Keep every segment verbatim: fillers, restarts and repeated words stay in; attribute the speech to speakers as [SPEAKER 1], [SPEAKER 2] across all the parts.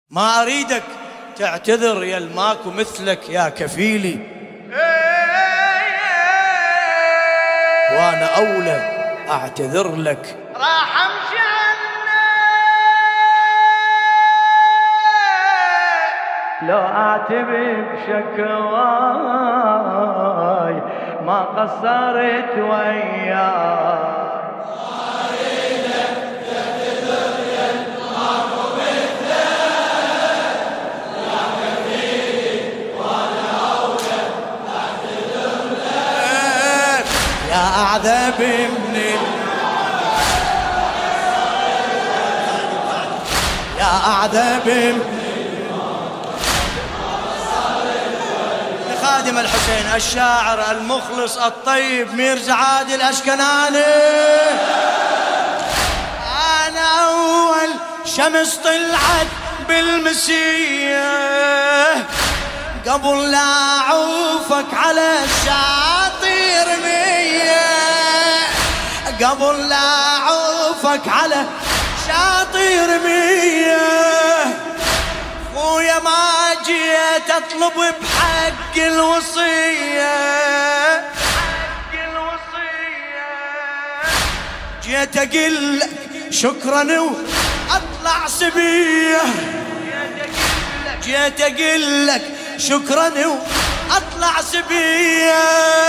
[SPEAKER 1] ما أريدك تعتذر يا الماكو مثلك يا كفيلي، وأنا أولى أعتذر لك.
[SPEAKER 2] راح أمشي عنك
[SPEAKER 1] لو أعتب بشكواي ما قصرت وياك. يا أعذب من ال... يا أعذب من خادم الحسين الشاعر المخلص الطيب ميرزا عادل الأشكناني. أنا أول شمس طلعت بالمسية قبل لا أعوفك على الشاطئ رمية، قبل لا أعوفك على شاطئ رمية. خويا ما جيت أطلب بحق الوصية، حق الوصية جيت أقول لك شكرا وأطلع سبية، جيت أقول لك شكرا وأطلع سبية.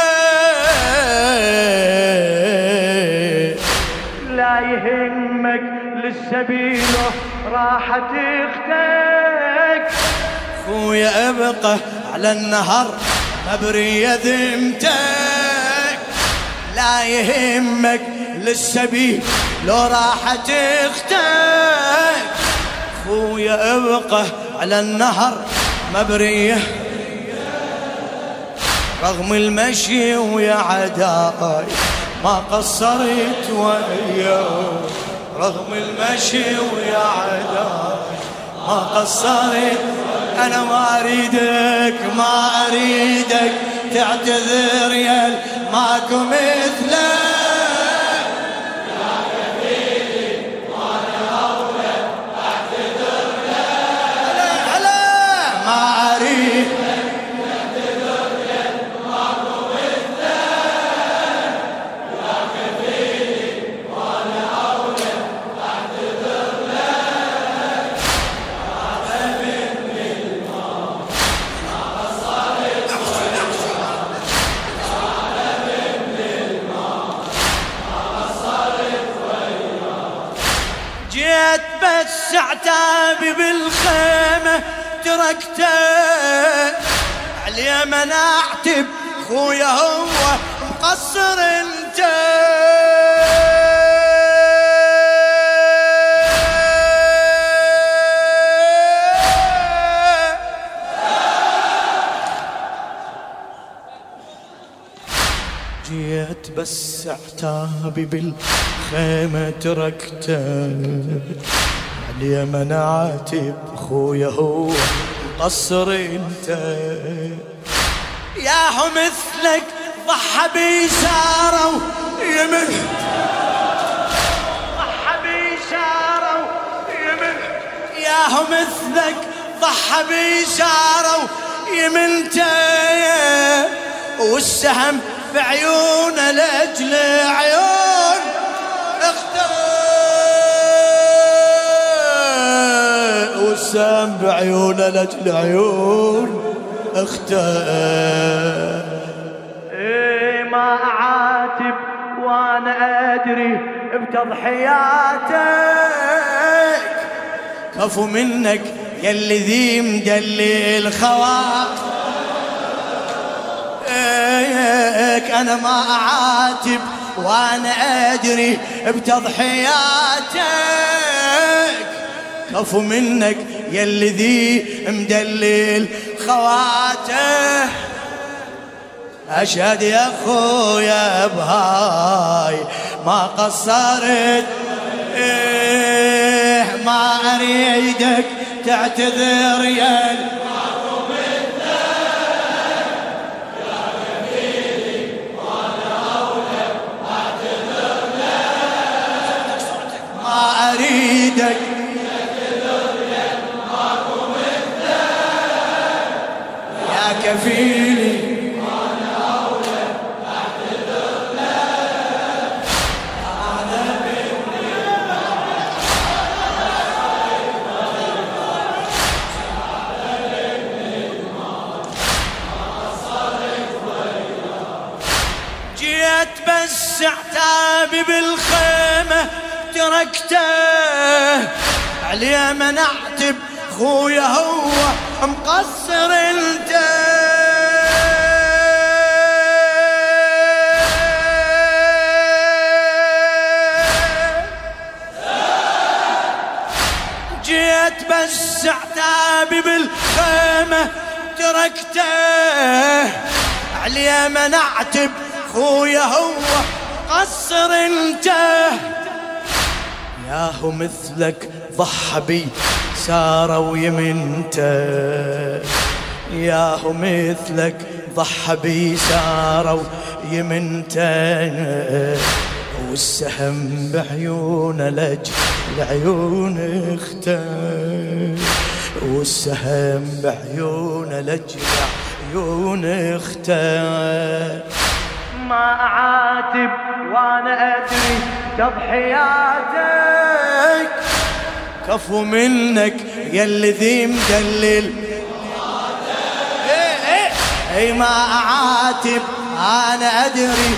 [SPEAKER 1] لا يهمك للسبيل راحت اختك، خويا ابقى على النهر مبرية ذمتك. لا يهمك للسبيل لو راحت اختك، خويا ابقى على النهر مبرية رغم المشي ويا عداي ما قصرت وياك، رغم المشي ويا عداي ما قصرت. أنا ما أريدك ما أريدك تعتذر يا ماكو مثلك يا كفيلي، وأنا أولى أعتذر لك. هلا ما أريدك تعتذر يا ماكو مثلك يا كفيلي، وأنا أولى أعتذر لك. جيت بس عتابي بالخيمة تركته على من اعتب خويا هو مقصر انت. جيت بس عتابي بالخيمة تركته علي من عاتب خويا هو مقصر انت. ياهو مثلك ضحى بيساره يمن، ضحى بيساره يمن. ياهو مثلك ضحى بيساره يمنته، والسهم بعيونه لاجل عيون اختار، والسهم بعيونه لاجل عيون اختار. ايه ما اعاتب وانا ادري بتضحياتك، كفو منك يلي ذي مدلل خواطر. أنا ما أعاتب وأنا أدري بتضحياتك، كفو منك يلي ذي مدلل خواته. أشهد يا أخويا بهاي ما قصرت، إيه ما أريدك تعتذر يا أريدك كفيلي وانا اولى اعتذر لك اعلى مني جيت بس عتابي بالخيمة تركته عليه ما نعتب خويا هو مقصر انت جيت بس عتابي بالخيمة تركته عليه ما نعتب خويا هو قصر انت ياهو مثلك ضحى بي ساروا يمنته ياهو مثلك ضحى بي ساروا يمنته والسهم بعيون لج لعيون اخته والسهم بعيون لج لعيون اخته ما أعاتب وأنا أدري تضحياتك كفو منك يلي ذي مدلل اي اي اي ما أعاتب أنا أدري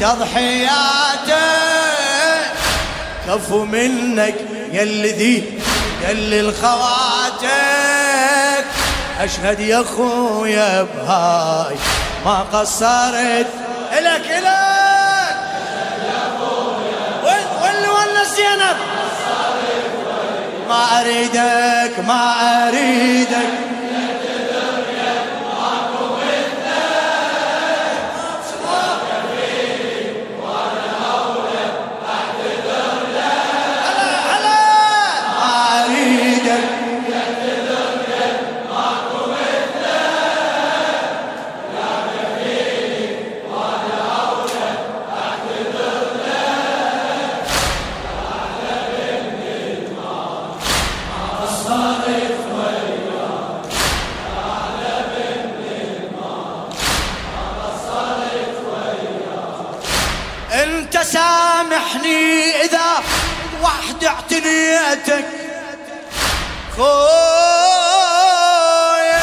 [SPEAKER 1] تضحياتك كفو منك يلي ذي مدلل خواتك أشهد يا خويا بهاي ما قصرت إلك إلك وين واللي ولا زينب ما أريدك ما أريدك انت سامحني اذا وحد اعتنيتك خويا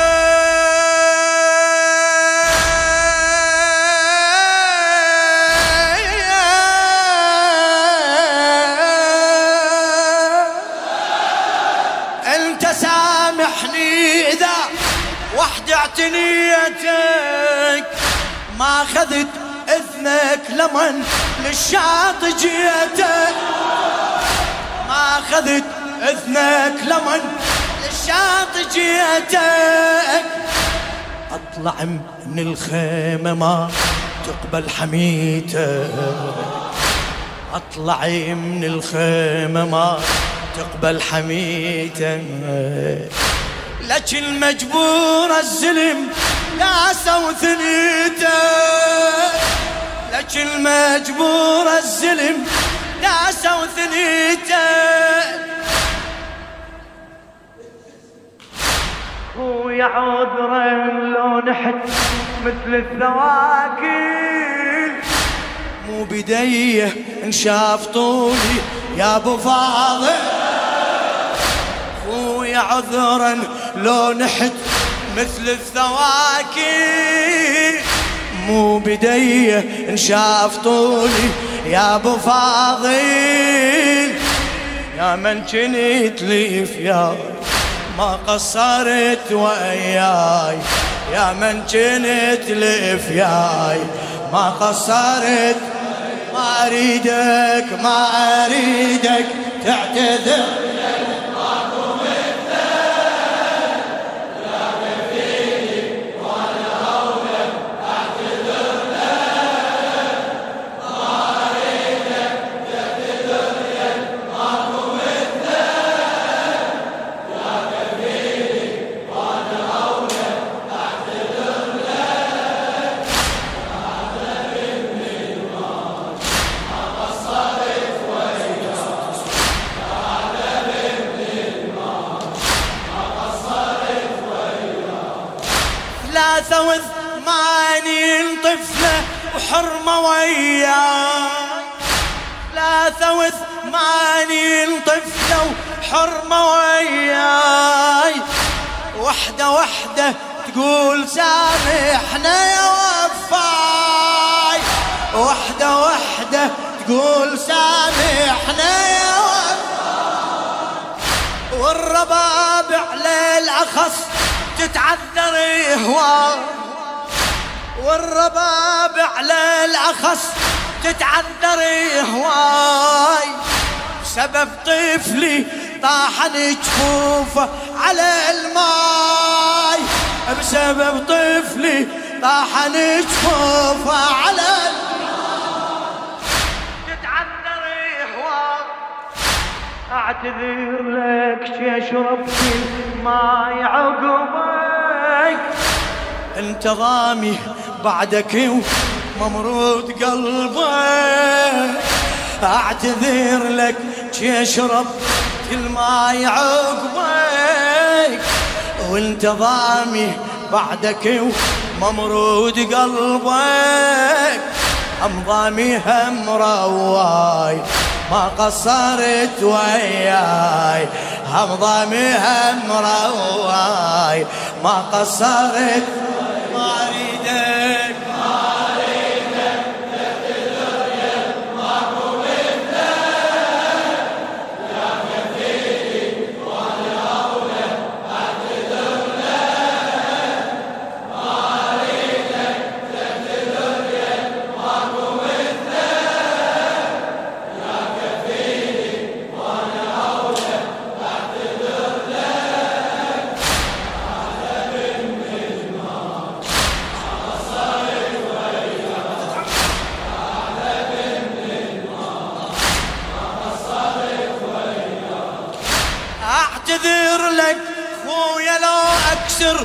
[SPEAKER 1] انت سامحني اذا وحد اعتنيتك ما اخذت اذنك لمن للشاط جيتك ما اخذت اذنك لمن للشاط جيتك اطلع من الخيمة ما تقبل حميتك اطلع من الخيمة ما تقبل حميتك لك المجبور الزلم لا سوثنيتك لك المجبور الزلم لا سوثنيتك خويا عذرا لو نحت مثل الثواكل مو بديه انشاف طولي يا ابو فاضل خويا عذرا لو نحت مثل الثواكل مو بديه انشاف طولي يا ابو فاضل يا من جنيت لي فياي ما قصرت وياي يا من جنيت لي فياي ما قصرت ما اريدك ما اريدك تعتذر ثلاثة وثمانين طفلة وحرمة وياي، ثلاثة وثمانين طفلة وحرمة وياي، وحدة وحدة تقول سامحنا يا وفاي، وحدة وحدة تقول سامحنا يا وفاي، والربابع للأخص تتعذر هواي، والربابع للأخص تتعذر هواي، بسبب طفلي طاحن جفوفه على الماي، بسبب طفلي طاحن جفوفه على الماي، تتعذر هواي. اعتذر لك شربت الماي عقبك، انت ضامي بعدك وممرود قلبك، اعتذر لك شرب الماي عقبك، وانت ضامي بعدك وممرود قلبك، هم ضامي هم رواي ما قصرت وياي، هم ضامي هم رواي ما قصرت. ما اريدك ما اريدك تقدر يا ماكو مثلك، يا كفيلي وانا اولى اعتذر لك، ما اريدك تقدر يا ماكو مثلك، يا كفيلي وانا اولى اعتذر لك، هذا من الماء اعتذر لك خويا لو اكسر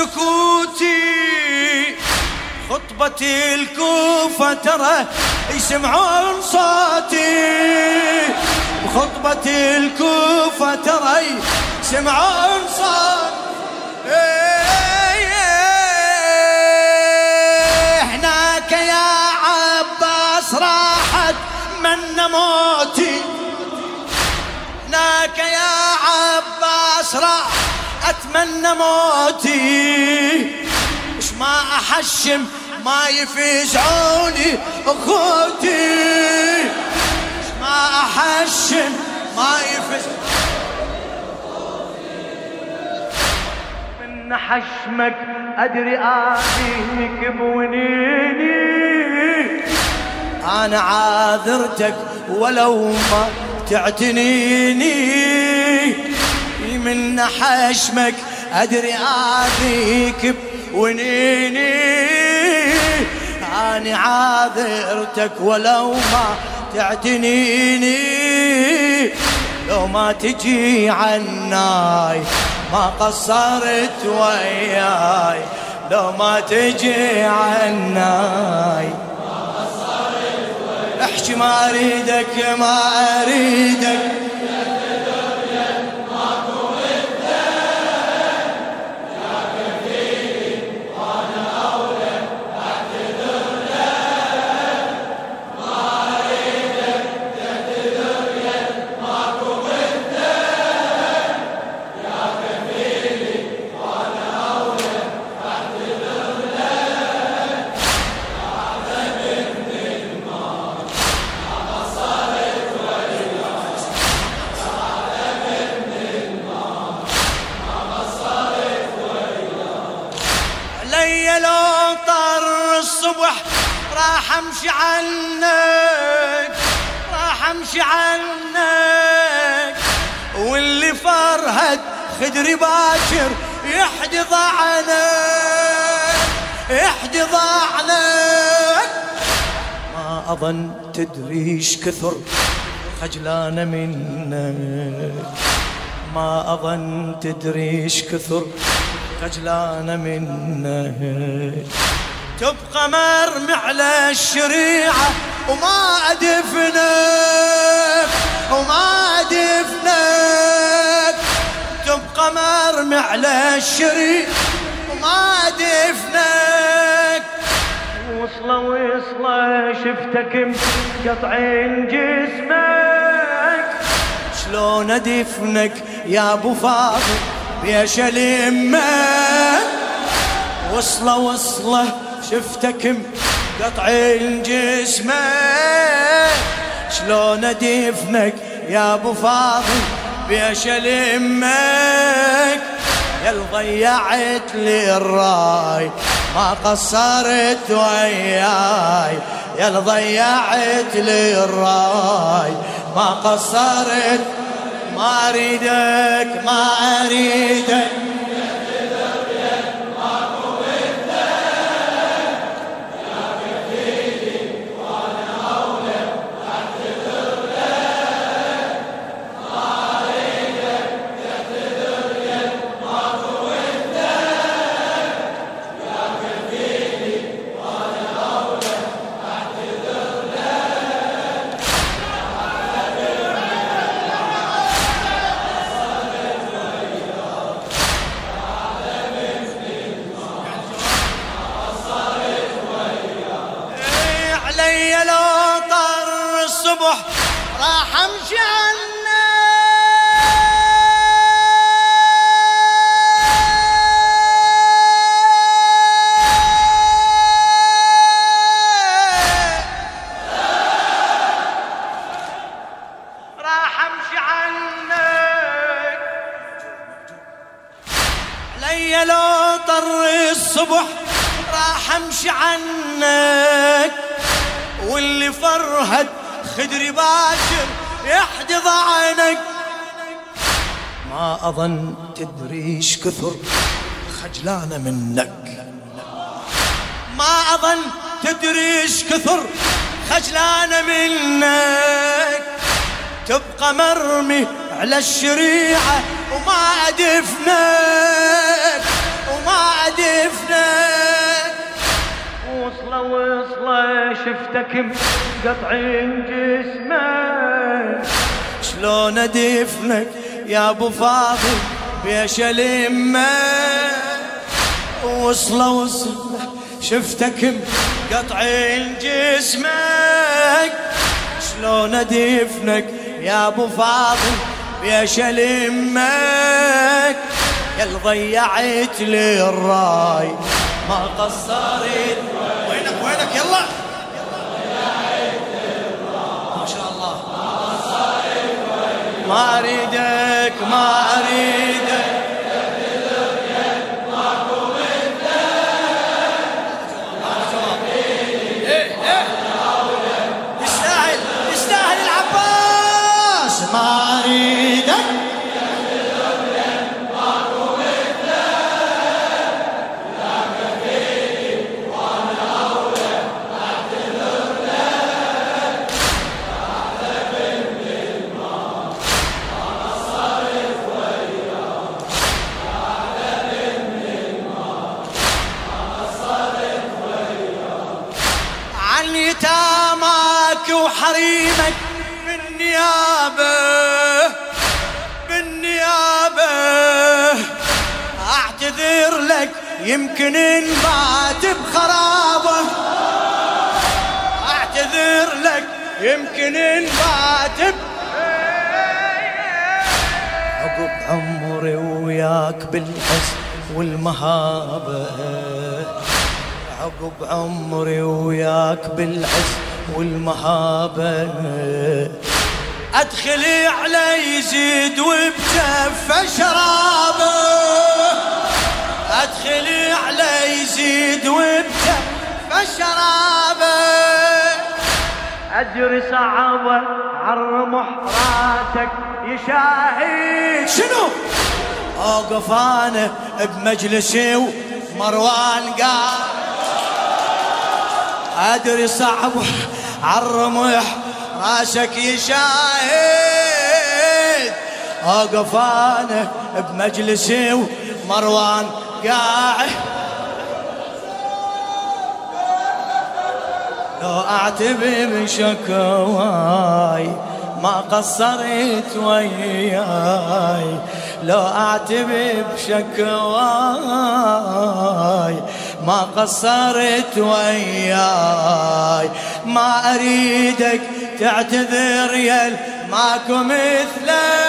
[SPEAKER 1] سكوتي، خطبة الكوفة ترى يسمعون صوتي، خطبة الكوفة ترى يسمعون صوتي، هناك يا عباس راحت من موتي، هناك يا عباس راح اتمنى موتي، مش ما احشم ما يفزعوني اخوتي، مش ما احشم ما يفزعوني من حشمك، ادري اذيك بونيني، انا عاذرتك ولو ما تعتنيني، من حشمك أدري آذيك بونيني، أنا عاذرتك ولو ما تعتنيني، لو ما تجي عناي ما قصرت وياي، لو ما تجي عناي ما قصرت وياي، احكي ما أريدك ما أريدك لو طر الصبح راح امشي عنك، راح امشي عنك، واللي فرهد خدري باكر يحدي ضعنك، يحدي ضعنك، ما اظن تدريش كثر خجلانه منك، ما اظن تدريش كثر خجلانه منك، تبقى مرمي على الشريعة وما أدفنك، وما أدفنك، تبقى مرمي على الشريعة وما دفنك.
[SPEAKER 2] وصله وصله شفتك مقطعين جسمك،
[SPEAKER 1] شلون ادفنك يا ابو فاضل بيش الامه. وصله وصله شفتك مقطعين جسمك، شلون ادفنك يا ابو فاضل بيش الامك. يا ضيعت لي الراي ما قصرت وياي، يا ضيعت لي الراي ما قصرت. ما اريدك ما اريدك علي لو طر الصبح
[SPEAKER 2] راح امشي عنك. راح امشي عنك.
[SPEAKER 1] علي لو طر الصبح راح امشي عنك، واللي فرهد خدري باكر يحدض عنك. ما اظن تدري ايش كثر خجلانه منك، ما اظن تدري ايش كثر خجلانه منك. تبقى مرمي على الشريعه وما ادفنك وما ادفنك.
[SPEAKER 2] وصله وصله شفتك مقطعين جسمك،
[SPEAKER 1] شلون ادفنك يا ابو فاضل بيش الامه. وصله وصله شفتك مقطعين جسمك، شلون ادفنك يا ابو فاضل بيش الامك. يا ضيعت لي الراي ما قصرت. وينك وينك يلا ما شاء الله. ما اريدك ما اريدك يستاهل يستاهل العباس. ما اريدك يتاماك وحريمك بالنيابة بالنيابة. اعتذر لك يمكن انبات بخرابة، اعتذر لك يمكن انبات. عقب عمري وياك بالحزن والمهابة، عقب عمري وياك بالعز والمهابة. ادخلي علي يزيد وبجفة شرابه، ادخلي علي يزيد وبجفة شرابه.
[SPEAKER 2] اجري صعبة عالرمح راسك يشاهد.
[SPEAKER 1] شنو اوقف انا بمجلسي ومروان قال ادري صعب عالرمح راسك يشاهد. اوقف انا بمجلسي ومروان قاعد، لو اعتبر شكواي ما قصرت وياي، لو أعتب بشكواي ما قصرت وياي. ما أريدك تعتذر يا ماكو مثلك،